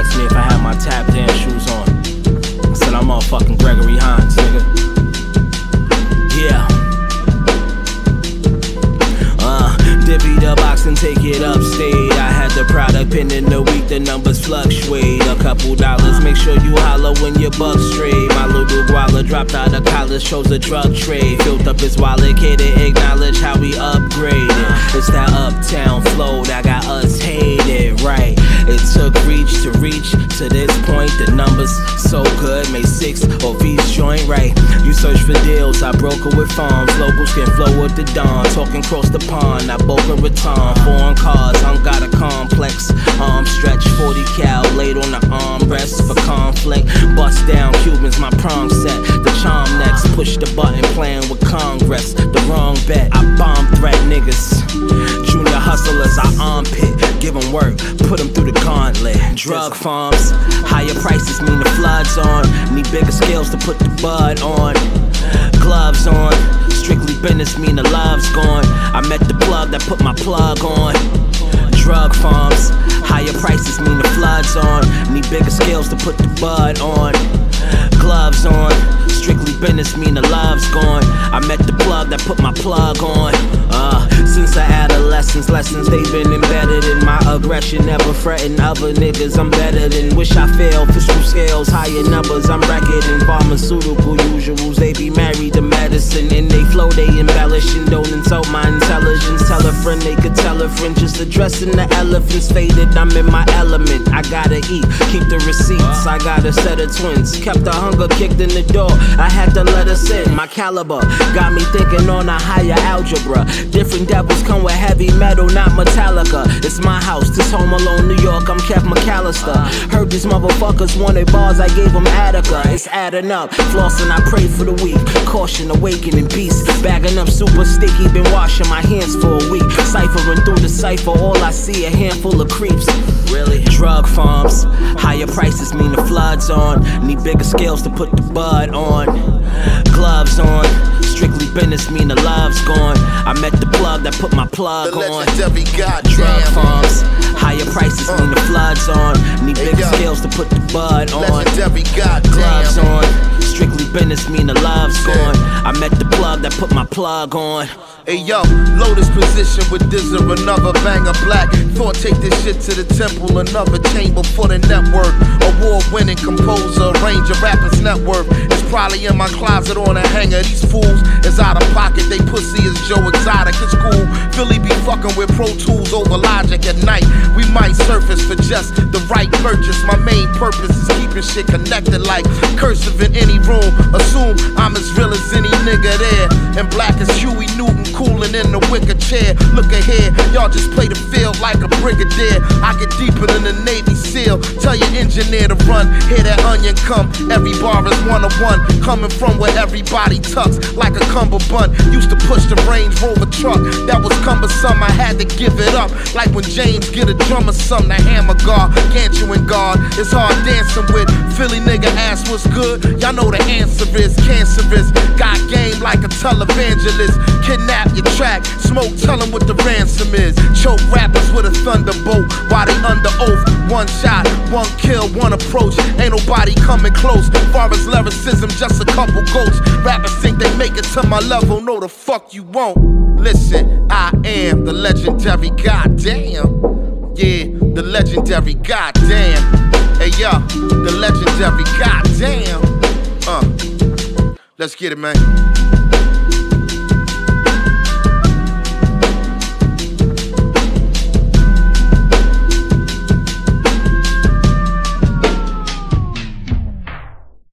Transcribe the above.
asked me if I had my tap dance shoes on. I said I'm motherfucking Gregory Hines, nigga. Yeah. Divvy the box and take it upstate. I had the product pin in the week, the numbers fluctuate. A couple dollars, make sure you holler when your bucks straight. My little guala dropped out of college, chose a drug trade. Filled up his wallet, catered, acknowledge how we upgraded. It's that uptown flow that got us hated, right? It took reach to this point. The numbers so good, made 6 of each joint, right? You search for deals, I broker with farms. Locals can flow with the dawn, talking across the pond. I Boca Raton, foreign cars, got a complex. Arm stretch, 40 cal, laid on the armrest for conflict. Bust down Cubans, my prom set. The charm next, push the button, playing with Congress. The wrong bet, I bomb threat niggas. Junior hustlers, I armpit, give them work, put them through the gauntlet. Drug farms, higher prices mean the flood's on. Need bigger scales to put the bud on. Gloves on, strictly business mean the love's gone. I met the plug that put my plug on. Drug farms, higher prices mean the flood's on. Need bigger scales to put the bud on. Gloves on, strictly business mean the love's gone. I met the plug that put my plug on. Since the adolescence, lessons they've been embedded in my aggression. Never fretting other niggas, I'm better than. Wish I failed, fiscal scales, higher numbers, I'm recording. Pharmaceutical usuals, they be married to medicine. In they flow, they embellishing, don't insult my intelligence. Tell a friend they could tell a friend, just addressing the elephants. Faded, I'm in my element, I gotta eat, keep the receipts. I got a set of twins, kept the hunger kicked in the door. I had to let us in, my caliber got me thinking on a higher algebra. Different devils come with heavy metal, not Metallica. It's my house, this Home Alone, New York, I'm Kev McAllister. Heard these motherfuckers wanted bars, I gave them Attica. It's adding up, flossing, I pray for the weak. Caution, awakening beast. Bagging up super sticky, been washing my hands for a week. Ciphering through the cipher, all I see a handful of creeps. Really? Drug farms, higher prices mean the flood's on. Need bigger scales to put the bud on. Gloves on, strictly business mean the love's gone. I met the plug that put my plug on. Drug farms, higher prices mean the flood's on. Need bigger scales to put the bud on. Gloves on, strictly business mean the love's gone. I met the plug that put my plug on. Hey yo, Lotus position with Dizzer, another banger black. Thought take this shit to the temple, another chamber for the network. Award-winning composer, arranger, rappers network. It's probably in my closet on a hanger. These fools is out of pocket, they pussy is Joe Exotic. It's cool, Philly be fucking with Pro Tools over Logic at night. We might surface for just the right purchase. My main purpose is keeping shit connected like cursive in any room. Assume I'm as real as any nigga there. And black as Huey Newton, cooling in the wicker chair. Look ahead, y'all just play the field like a brigadier. I get deeper than the Navy SEAL. Tell your engineer to run, hear that onion come. Every bar is 101, coming from where everybody tucks like a cummerbund. Used to push the Range Rover truck, that was cumbersome, I had to give it up. Like when James get a drum or something, the hammer guard, can't you and guard. It's hard dancing with Philly nigga ass what's good. Y'all know the answer is cancerous. Got game like a televangelist. Kidnap your track, smoke, tell them what the ransom is. Choke rappers with a thunderbolt while they under oath. One shot, one kill, one approach. Ain't nobody coming close. Far as lyricism, just a couple goats. Rappers think they make it to my level, no the fuck you won't. Listen, I am the legendary goddamn. Yeah, the legendary goddamn. Hey yo, the legendary goddamn. Let's get it, man.